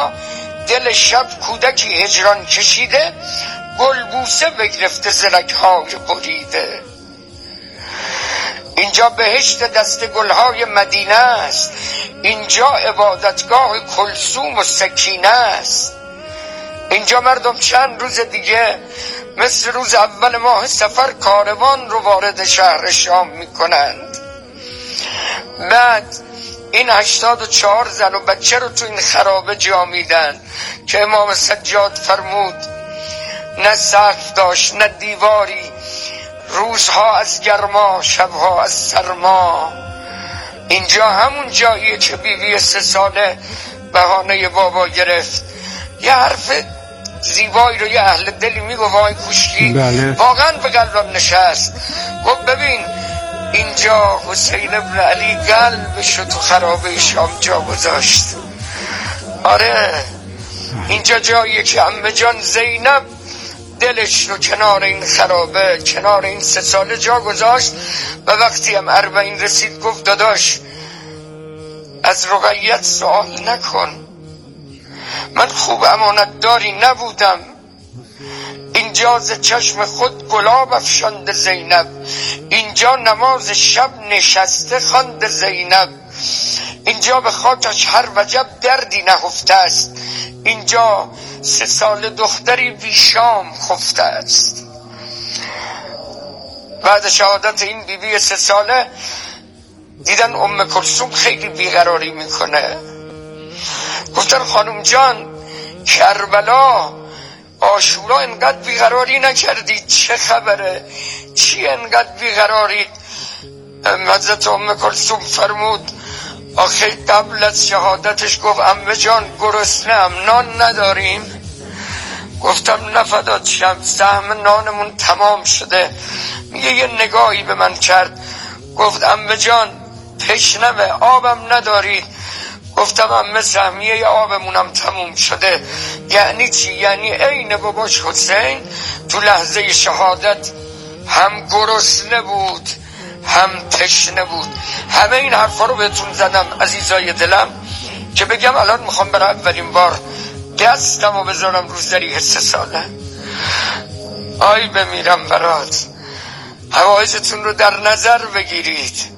اینجا دل شب کودکی هجران کشیده، گلبوسه بگرفته ز رگ‌های بریده. اینجا بهشت دست گلهای مدینه است، اینجا عبادتگاه کلثوم و سکینه است. اینجا مردم چند روز دیگه مثل روز اول ماه سفر کاروان رو وارد شهر شام میکنند. بعد این 84 زن و بچه رو تو این خرابه جا میدن که امام سجاد فرمود نه سقف داشت نه دیواری، روزها از گرما شبها از سرما. اینجا همون جاییه که بیبی 3 ساله بهانه بابا گرفت. یه حرف زیبایی رو یه اهل دلی میگو وای کوشکی، واقعا به قلبم نشست. گفت ببین اینجا حسین ابن علی قلبشو تو خرابه شام جا گذاشت. آره اینجا جاییه که عمه جان زینب دلش رو کنار این خرابه، کنار این 3 ساله جا گذاشت و وقتی هم 40 رسید گفت داداش از رقیت سوال نکن، من خوب امانتداری نبودم. اینجا ز چشم خود گلاب افشانده زینب، اینجا نماز شب نشسته خوانده زینب، اینجا به خاکش هر وجب دردی نهفته است، اینجا 3 ساله دختری بی شام خفته است. بعد شهادت این بیبی 3 ساله دیدن ام کلثوم خیلی بیقراری میکنه. گفتن خانم جان کربلا عاشورا انقدر بیقراری نکردی، چه خبره؟ چی انقدر بیقرارید؟ حضرت ام کلثوم فرمود آخه قبل از شهادتش گفت عمه جان گرسنه‌ام، نان نداریم؟ گفتم نفدات شم، سهم نانمون تمام شده. میگه یه نگاهی به من کرد گفت عمه جان تشنمه، آبم ندارید؟ گفتم عمه سهمیه آبمونم تموم شده. یعنی چی؟ یعنی عین باباش حسین تو لحظه شهادت هم گرسنه بود هم تشنه بود. همه این حرفا رو بهتون زدم عزیزای دلم که بگم الان میخوام برای اولین بار دستم رو بذارم رو ذریح 3 ساله. آی بمیرم برات، حوایجتون رو در نظر بگیرید.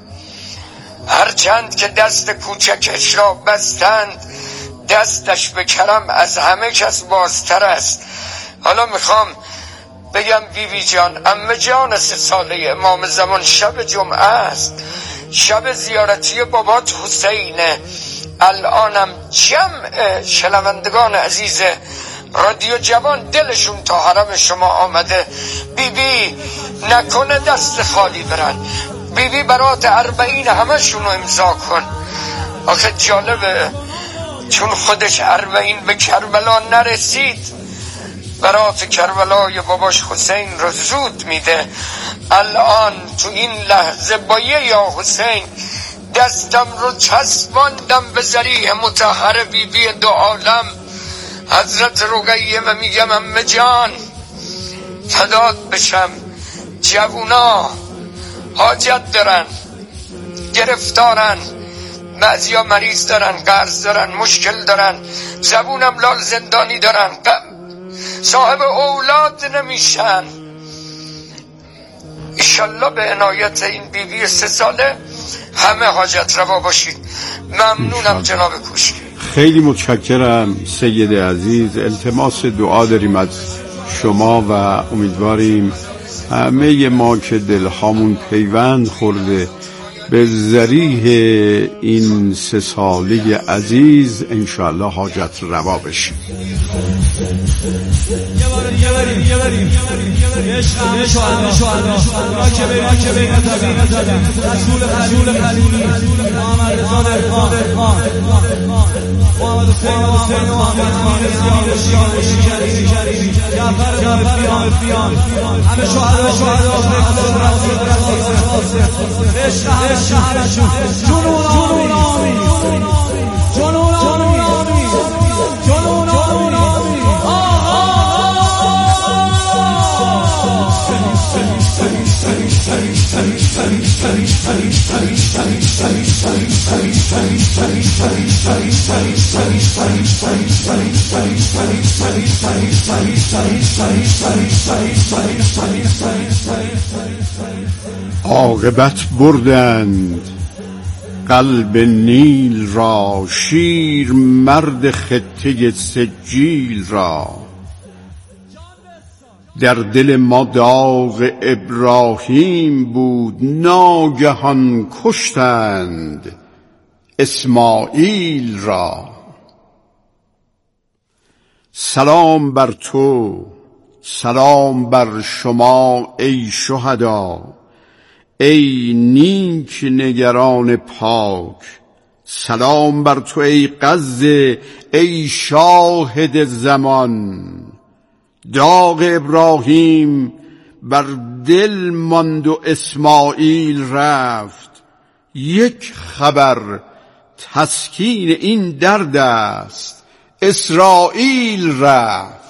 هرچند که دست کوچکش را بستند، دستش به کرم از همه کس بازتر است. حالا میخوام بگم بیبی جان، عمه جان 3 ساله امام زمان شب جمعه است، شب زیارتی بابات حسینه. الانم جمع شنوندگان عزیز رادیو جوان دلشون تا حرم شما آمده. بیبی نکنه دست خالی برن. بیبی برات 40 همشون رو امضا کن. آخه جالبه چون خودش 40 به کربلا نرسید، برات کربلای باباش حسین رو زود میده. الان تو این لحظه با یا حسین دستم رو چسباندم به ذریح مطهر بیبی 2 عالم حضرت رقیه و میگم عمه جان فدات بشم. جوونا حاجت دارن، گرفتارن، بعضیا مریض دارن، قرض دارن، مشکل دارن، زبونم لال زندانی دارن، صاحب اولاد نمیشن. ایشالله به عنایت این بیبی 3 ساله همه حاجت روا باشید. ممنونم جناب کوشکی. خیلی متشکرم سید عزیز. التماس دعا داریم از شما و امیدواریم همه ما که دلهامون پیوند خورده به ذریح این 3 ساله عزیز انشاءالله حاجت روا بشه. عاقبت بردند قلب نیل را، شیر مرد خطه سجیل را. در دل ما داغ ابراهیم بود، ناگهان کشتند اسماعیل را. سلام بر تو، سلام بر شما ای شهدا، ای نیک نگران پاک. سلام بر تو ای غزه، ای شاهد زمان. داغ ابراهیم بر دل ماند و اسماعیل رفت. یک خبر تسکین این درد است، اسرائیل رفت.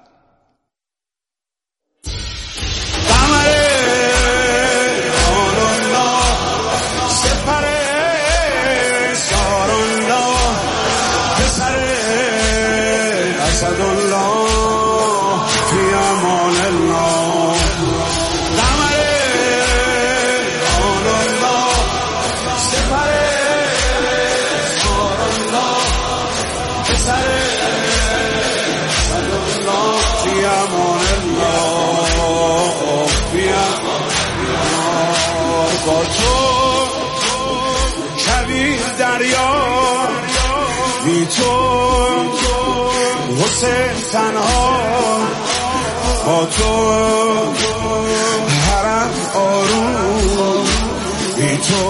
با تو کویر دریا، بی تو حسین تنها. با تو حرم آروم، بی تو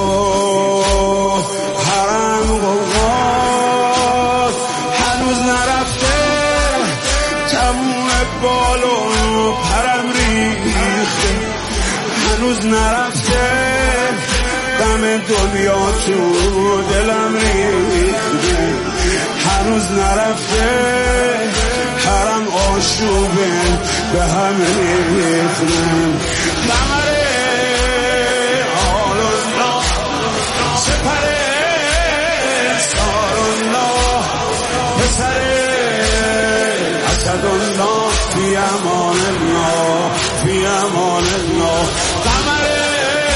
حرم غوغاست. هنوز نرفته تموم بالو پرم ریخته، هنوز نرفته دم دنیا تو دلم ریخته، هنوز نرفته حرم آشوبه به هم ریخته. قمره آل الله سپره سار الله پسر اسد الله فی امان الله فی امان الله. قمره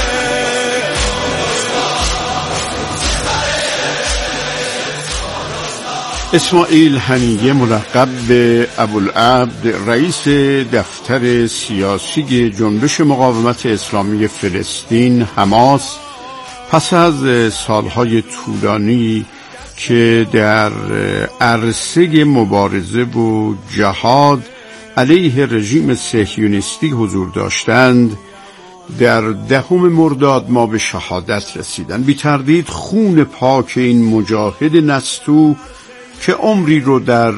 اسماعیل هنیه ملقب به ابوالعبد، رئیس دفتر سیاسی جنبش مقاومت اسلامی فلسطین حماس، پس از سالهای طولانی که در عرصه مبارزه و جهاد علیه رژیم صهیونیستی حضور داشتند، در 10 مرداد ما به شهادت رسیدند. بی تردید خون پاک این مجاهد نستو که عمری رو در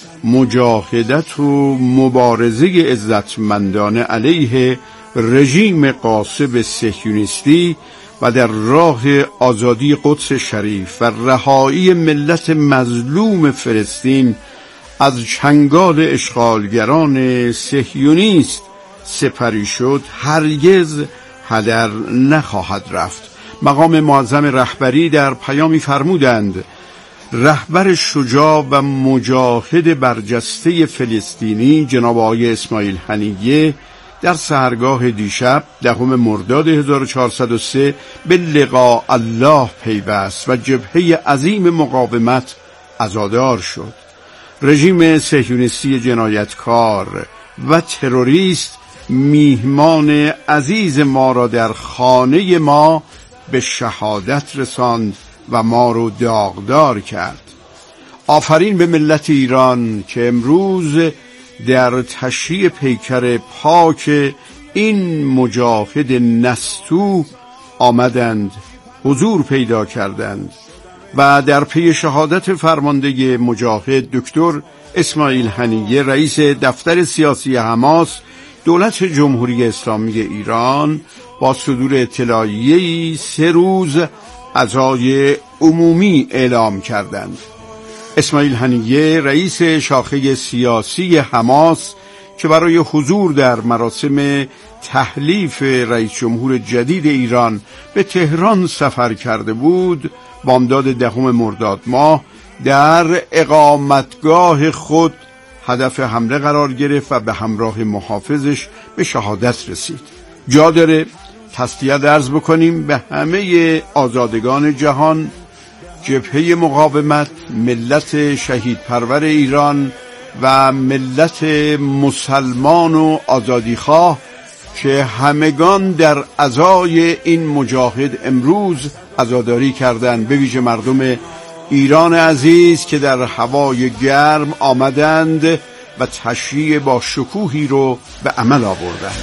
مجاهدت و مبارزه عزتمندانه علیه رژیم غاصب صهیونیستی و در راه آزادی قدس شریف و رهایی ملت مظلوم فلسطین از چنگال اشغالگران صهیونیست سپری شد، هرگز هدر نخواهد رفت. مقام معظم رهبری در پیامی فرمودند رهبر شجاع و مجاهد برجسته فلسطینی جناب آقای اسماعیل هنیه در سحرگاه دیشب 10 مرداد 1403 به لقاء الله پیوست و جبهه عظیم مقاومت عزادار شد. رژیم صهیونیستی جنایتکار و تروریست میهمان عزیز ما را در خانه ما به شهادت رساند و ما رو داغدار کرد. آفرین به ملت ایران که امروز در تشییع پیکر پاک این مجاهد نستو آمدند، حضور پیدا کردند و در پی شهادت فرمانده مجاهد دکتر اسماعیل هنیه رئیس دفتر سیاسی حماس، دولت جمهوری اسلامی ایران با صدور اطلاعیه‌ای 3 روز عزای عمومی اعلام کردند. اسماعیل هنیه رئیس شاخه سیاسی حماس که برای حضور در مراسم تحلیف رئیس جمهور جدید ایران به تهران سفر کرده بود، بامداد 10 مرداد ماه در اقامتگاه خود هدف حمله قرار گرفت و به همراه محافظش به شهادت رسید. جا داره تسلیت عرض بکنیم به همه آزادگان جهان، جبهه مقاومت، ملت شهید پرور ایران و ملت مسلمان و آزادیخواه که همگان در عزای این مجاهد امروز عزاداری کردند، به ویژه مردم ایران عزیز که در هوای گرم آمدند و تشریع با شکوهی رو به عمل آوردند.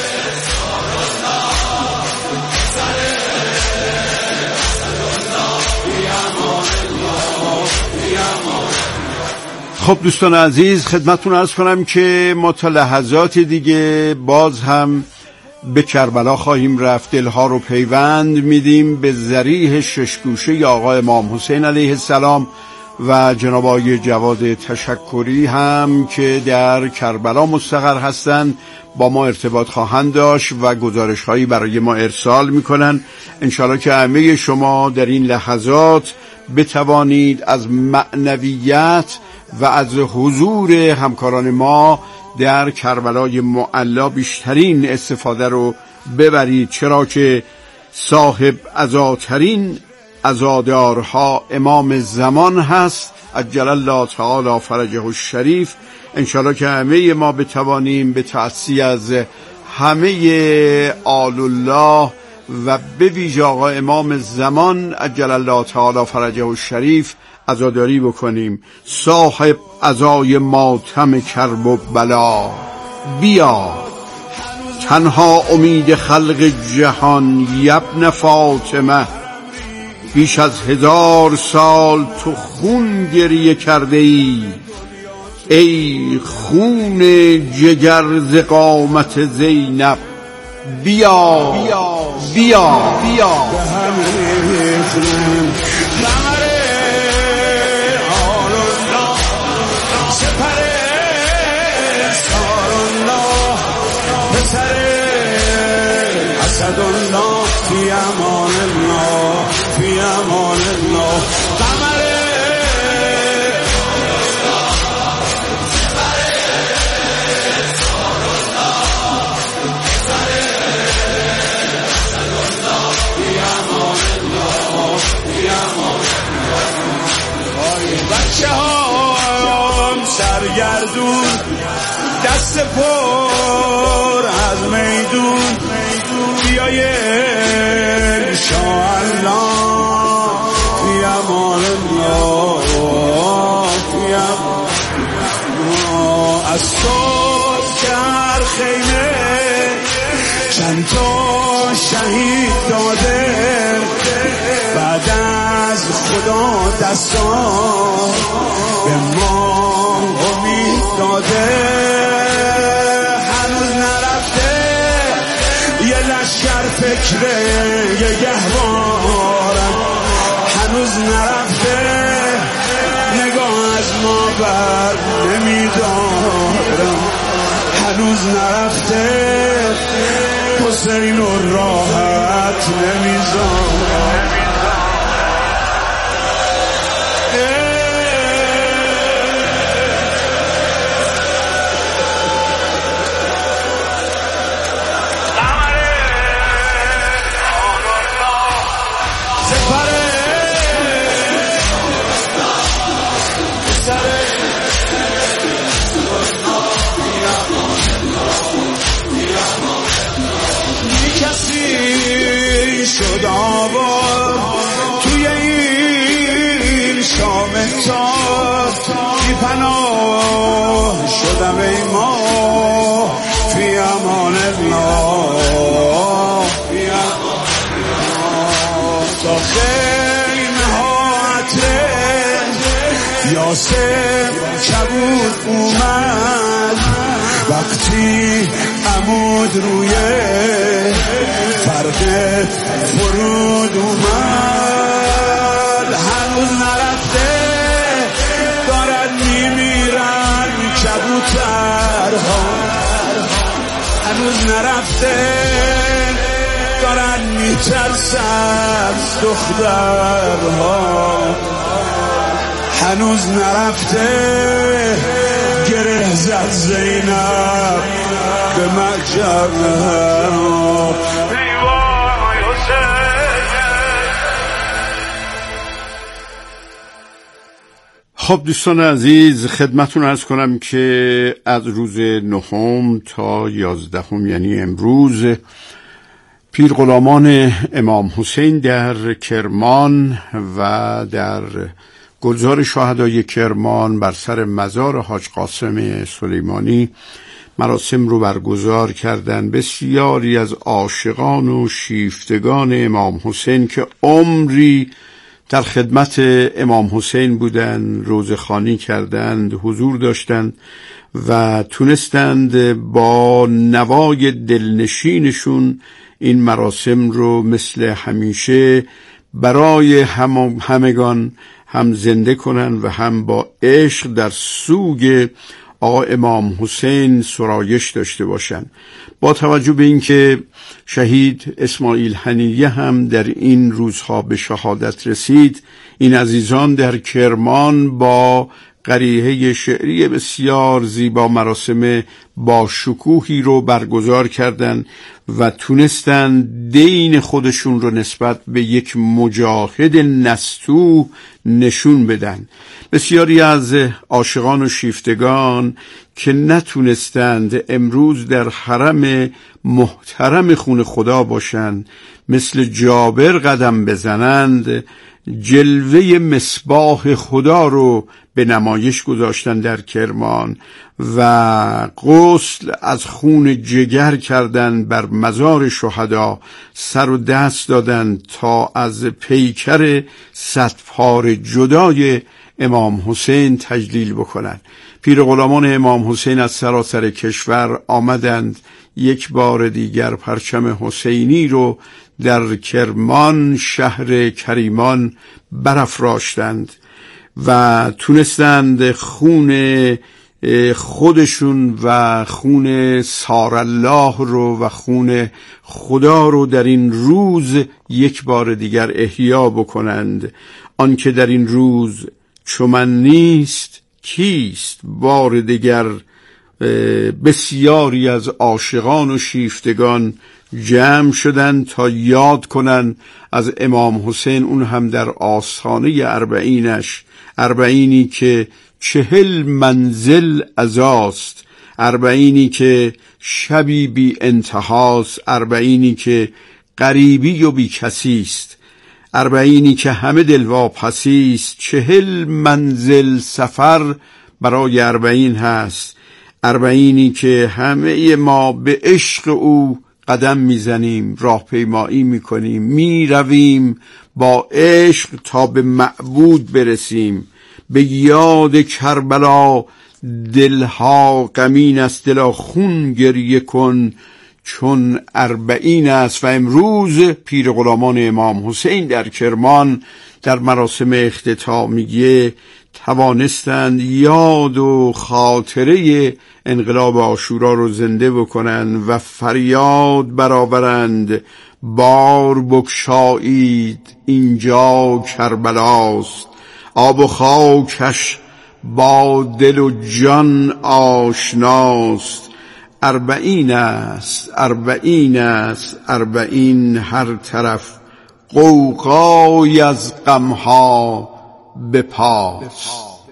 خب دوستان عزیز، خدمتتون عرض کنم که ما تا لحظات دیگه باز هم به کربلا خواهیم رفت. دلها رو پیوند میدیم به ذریح ششگوشه آقا امام حسین علیه السلام و جناب آقای جواد تشکری هم که در کربلا مستقر هستند با ما ارتباط خواهند داشت و گزارش هایی برای ما ارسال میکنن. انشالله که همه شما در این لحظات بتوانید از معنویت و از حضور همکاران ما در کربلای معلا بیشترین استفاده رو ببرید، چرا که صاحب عزاترین عزادارها امام زمان هست عجل الله تعالی فرجه الشریف. انشالله که همه ما بتوانیم به تأسی از همه آل الله و به ویژه آقا امام زمان عجل الله تعالی فرجه الشریف عزاداری بکنیم. صاحب عزای ماتم کرب و بلا، بیا تنها امید خلق جهان یبن فاطمه، بیش از 1000 سال تو خون گریه کرده ای خون جگر ز قامت زینب، بیا بیا بیا اسدالله فی امان الله فی امان الله قمر بچه ها سرگردون دست پر از میدون بیای انشاءالله فی امان الله فی امان الله. از صبح در خیمه چند تا شهید داده، بعد از خدا دستان به ما امید داده. فکر یه گهوارم هنوز نرفته، نگاه از ما بر نمیدارم هنوز نرفته، حسین و راحت نمیذارم. شد آباد توی این شام تاب، بی پناه شدم ای ما فی امان الله فی امان الله. تا خیمه ها عطر یاسر کبود اومد، وقتی عمود روی فرق فرود اومد. هنوز نرفته دارن میمیرن کبوترها، هنوز نرفته دارن میترسن دخترها، هنوز نرفته گره زد زینب به مجرم. خب دوستان عزیز، خدمتون عرض کنم که از روز 9 تا 11 یعنی امروز پیرغلامان امام حسین در کرمان و در گلزار شهدای کرمان بر سر مزار حاج قاسم سلیمانی مراسم رو برگزار کردند. بسیاری از عاشقان و شیفتگان امام حسین که عمری در خدمت امام حسین بودند، روزخوانی کردند، حضور داشتند و تونستند با نوای دلنشینشون این مراسم رو مثل همیشه برای همگان هم زنده کنن و هم با عشق در سوگ آقا امام حسین سرایش داشته باشند. با توجه به اینکه شهید اسماعیل حنیه هم در این روزها به شهادت رسید، این عزیزان در کرمان با قریحه شعری بسیار زیبا مراسم با شکوهی رو برگزار کردند و تونستن دین خودشون رو نسبت به یک مجاهد نستوه نشون بدن. بسیاری از عاشقان و شیفتگان که نتونستند امروز در حرم محترم خون خدا باشند، مثل جابر قدم بزنند، جلوه مصباح خدا رو به نمایش گذاشتن در کرمان و غسل از خون جگر کردن بر مزار شهدا، سر و دست دادن تا از پیکر صدپاره جدای امام حسین تجلیل بکنند. پیرغلامان امام حسین از سراسر کشور آمدند، یک بار دیگر پرچم حسینی رو در کرمان شهر کریمان برافراشتند و تونستند خون خودشون و خون سارالله رو و خون خدا رو در این روز یک بار دیگر احیا بکنند. آن که در این روز چو من نیست کیست؟ بار دیگر بسیاری از عاشقان و شیفتگان جمع شدند تا یاد کنند از امام حسین، اون هم در آستانه اربعینش، اربعینی که 40 منزل عزاست، اربعینی که شبی بی انتهاست، اربعینی که غریبی و بی کسیست، اربعینی که همه دلواپسیست. 40 منزل سفر برای اربعین هست، اربعینی که همه ما به عشق او قدم میزنیم، راهپیمایی میکنیم، میرویم با عشق تا به معبود برسیم. به یاد کربلا دلها غمین است، دلا خون گریه کن چون اربعین است. و امروز پیرغلامان امام حسین در کرمان در مراسم اختتامیه توانستند یاد و خاطره انقلاب عاشورا رو زنده بکنند و فریاد برآورند بار بگشایید اینجا کربلاست، آب و خاکش با دل و جان آشناست. اربعین است، اربعین است، اربعین هر طرف غوغای از غمها به پاس.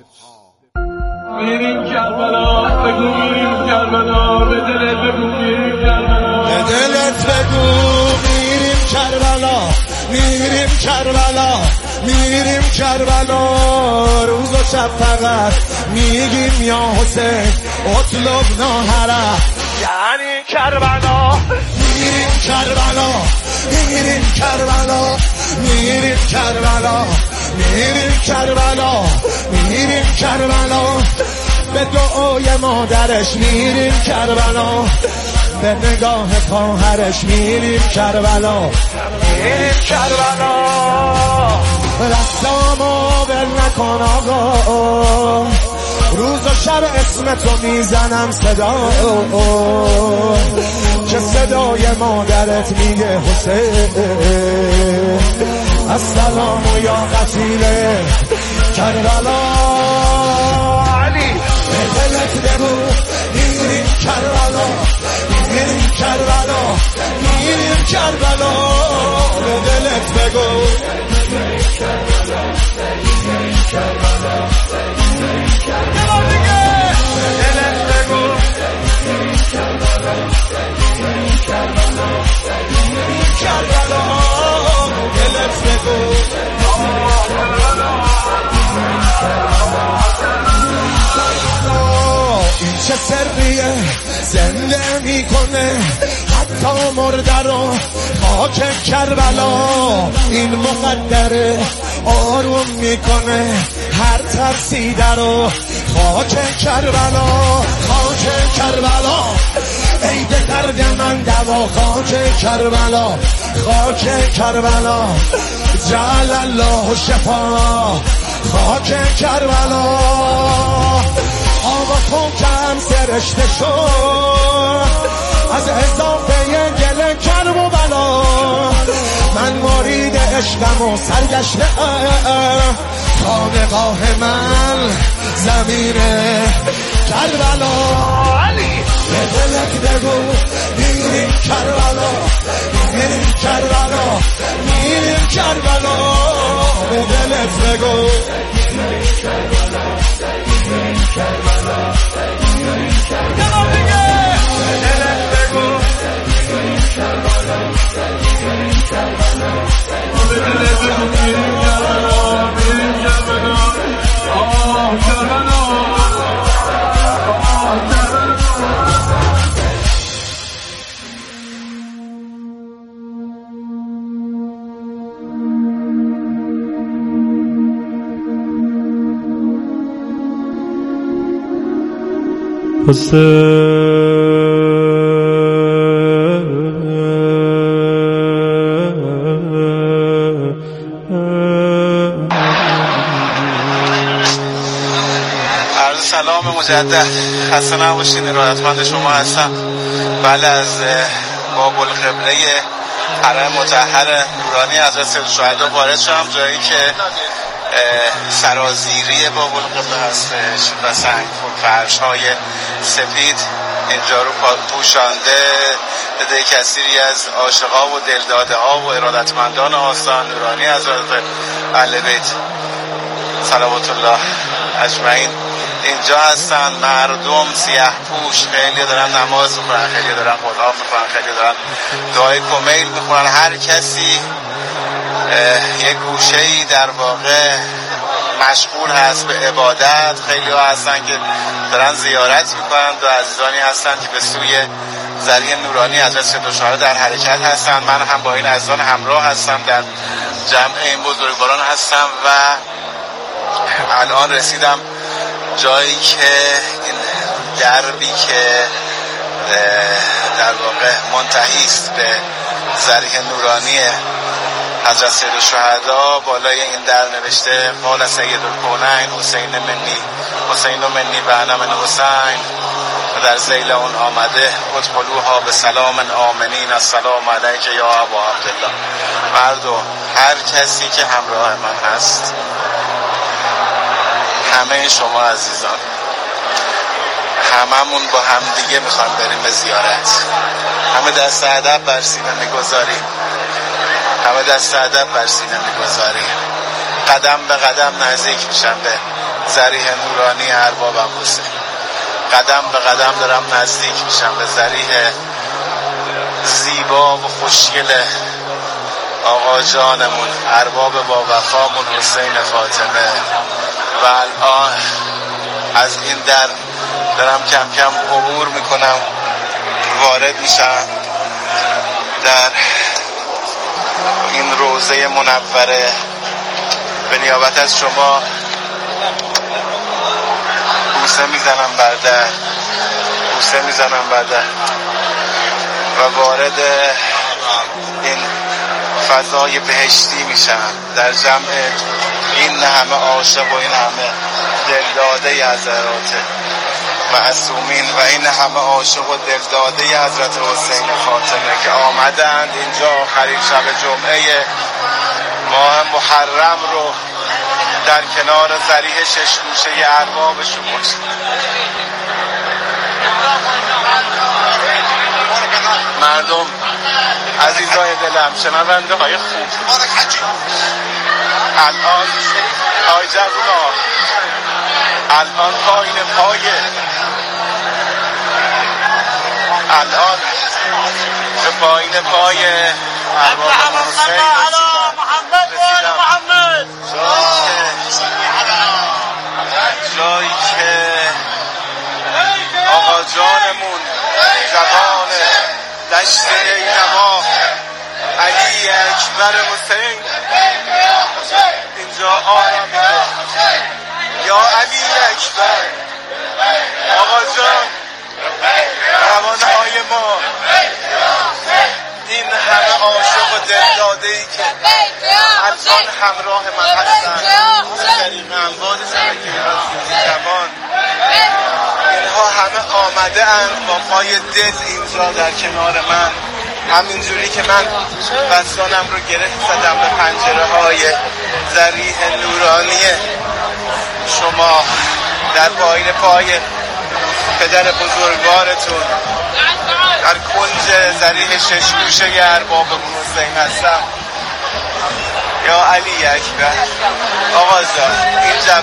میریم کربلا، بگو میریم کربلا، به دلت بگو میریم کربلا، به دلت بگو میریم کربلا، میریم کربلا، میریم کربلا. روز و شب فقط میگیم یا حسین اطلبنا هرا، یعنی کربلا. میریم کربلا، میریم کربلا، میریم کربلا، میریم کربلا، میریم کربلا. به دعای مادرش میریم کربلا، به نگاه خواهرش میریم کربلا، میریم کربلا. دستامو بل نکن آقا، روز و شب اسم تو میزنم صدا، که صدای مادرت میگه حسین السلام یا قتیله کربلا علی به دلت بگو میریم کربلا میریم کربلا میریم کربلا به دلت بگو این چه سریه زنده میکنه حتی مرده رو خاک کربلا این مقدره آروم میکنه هر ترسیده رو خاک کربلا خاک کربلا ای به درد من دوا خاک کربلا خاک کربلا جعل الله شفا خاک کربلا آقا تو کم سرشته شد از اضافه گل کرب و بلا من مرید عشقم و سرگشته خانقاه من زمین کربلا علی به دلت بگو میریم کربلا میریم کربلا میریم کربلا به دلت بگو میریم کربلا میریم کربلا میریم کربلا به دلت بگو میریم کربلا میریم کربلا به دلت بگو میریم کربلا میریم کربلا آه کربلا سلام مجدد، خسته نباشین، ارادتمند شما هستم. بله، از باب القبله حرم مطهر نورانی حضرت سیدالشهدا وارد شدم، جایی که سرازیری باب القبله هستش و سنگ فرش های سفید اینجا رو پوشانده عده کثیری از عاشقا و دلداده ها و ارادتمندان آستان نورانی حضرت اهل بیت صلوات الله اجمعین اینجا هستن. مردم سیاه پوش، خیلی دارن نماز میخونن، خیلی دارن قرآن میخونن، خیلی دارن دعای کمیل میخونن. هر کسی یک گوشه‌ای در واقع مشغول هست به عبادت. خیلی ها هستن که دارن زیارت میکنن و عزیزانی هستن که به سوی ذریح نورانی حضرت سیدالشهدا در حرکت هستن. من هم با این عزیزان همراه هستم، در جمع این بزرگواران هستم و الان رسیدم جایی که این دربی که در واقع منتهی است به ذریح نورانی حضرت سیدالشهدا. بالای این در نوشته قال سید الکونین حسین منی و انا من حسین، و در ذیل اون آمده ادخلوها به سلام آمنین السلام علیک یا ابا عبدالله. مردم، هر کسی که همراه من هست، همه شما عزیزان، هممون با هم دیگه میخوام بریم به زیارت. همه دست ادب بر سینه میگذاریم، همه دست ادب بر سینه میگذاریم، قدم به قدم نزدیک میشم به ذریح نورانی ارباب حسین. قدم به قدم دارم نزدیک میشم به ذریح زیبا و خوشگل آقا جانمون، ارباب با وفامون حسین فاطمه. و الان از این در دارم کم کم عبور میکنم، وارد میشم در این روضه منوره. به نیابت از شما بوسه میزنم بر در، بوسه میزنم بر در و وارد این فضای بهشتی میشم در جمع این همه عاشق و این همه دلداده حضرات معصومین و این همه عاشق و دلداده حضرت حسین فاطمه که آمدند اینجا آخرین شب جمعه ماه محرم رو در کنار ذریح ششگوشه اربابشون باشه. مردم عزیزای دلم، شنونده های خوب، الان های جوونا، الان پایین پایه، الان به پایین پای ارباب حسین جایی که آقا جانمون جوان دشت اینما علی اکبر حسین اینجا آرامیده. یا علی اکبر، آقا جان، روانهای ما، این همه عاشق و دلداده‌ای که الان همراه من هستن طریق اموال شبکه جوان، اینها همه آمده اند با پای دل اینجا در کنار من، همینجوری که من بستانم رو گره زدم به پنجره های ذریح نورانی شما، در پایین پای پدر بزرگوارتون در کنج ذریح ششگوشه ارباب حسین هستم. یا علی اکبر، آقا جان،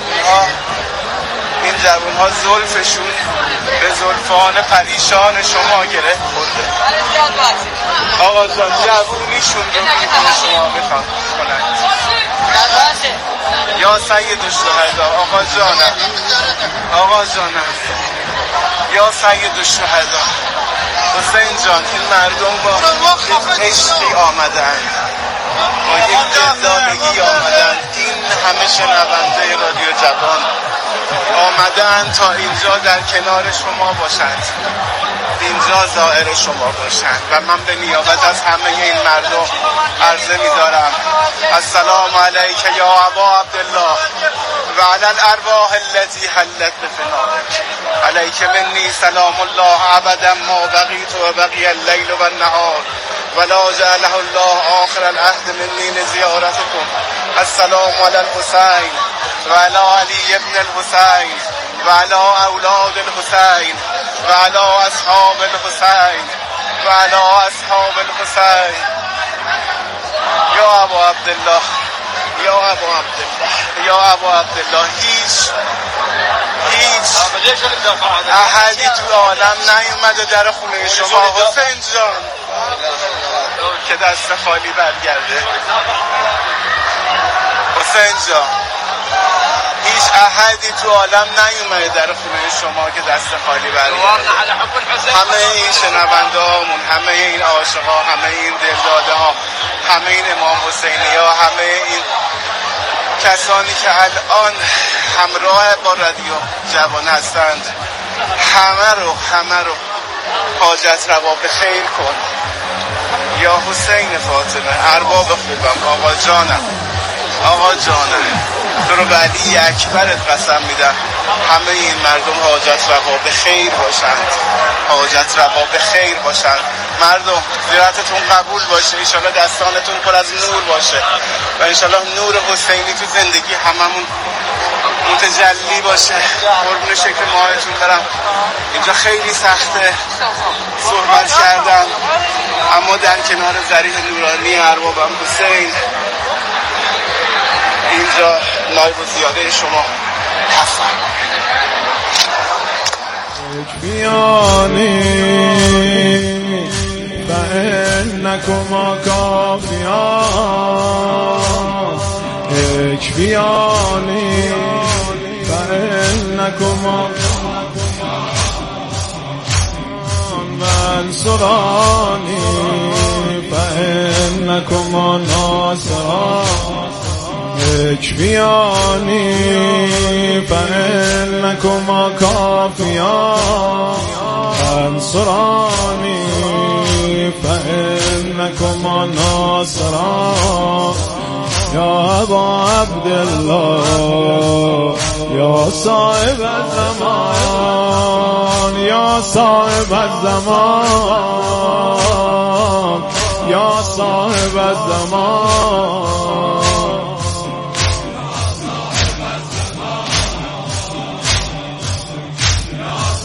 این جوانها زلفشون به زلفان پریشان شما گره خورده. آقا جان، جوونیشون رو میدون شما بخواه کنند. یا سید الشهدا، آقا جانم، آقا جانم، یا سید الشهدا حسین جان، این مردم با عشقی آمدن، با یک دلدادگی آمدن. این همه شنونده رادیو جوان آمدن تا اینجا در کنار شما باشند، اینجا زائر شما باشند. و من به نیابت از همه این مردم عرضه می‌دارم السلام علیک یا ابا عبدالله و علی الارواح التي حلت بفنائک، علیک منی سلام الله ابدا ما بقیت و بقی اللیل و النهار ولا جعله الله آخر العهد منی لزیارتکم. السلام علی الحسین و علی علی ابن الحسین و علی اولاد الحسین و علی اصحاب الحسین و علی اصحاب الحسین. یا ابا عبدالله، یا ابا عبدالله، یا ابا عبدالله، هیچ احدی تو عالم نیومده در خونه شما حسین جان که دست خالی برگرده. حسین جان، هیچ احدی تو عالم نیومده در خونه شما که دست خالی برگرده. همه این شنونده هامون، همه این عاشقا، همه این دلداده ها، همه این امام حسینی ها، همه این کسانی که الان همراه با رادیو جوان هستند، همه رو حاجت روا به خیر کن. یا حسین فاطمه، ارباب خوبم، آقا جانم، آقا جانم، تو رو به علی اکبرت قسم میدم همه این مردم حاجت روا به خیر باشند، حاجت روا به خیر باشند. مردم زیارتتون قبول باشه، انشالله دستانتون پر از نور باشه و انشالله نور حسینی تو زندگی هممون متجلی باشه. قربون شکل ماهتون برم. اینجا خیلی سخته صحبت کردم، اما در کنار ذریح نورانی اربابم حسین اینجا لایو زیاده شما هستم. بیانی فإنكما کافیان، بیانی فإنكما منصورانی فإنكما ناصران، بیانی فإنكما کافیان، انصرانی فإنكما ناصران. یا ابا عبدالله، یا صاحب الزمان، یا صاحب الزمان، یا صاحب الزمان.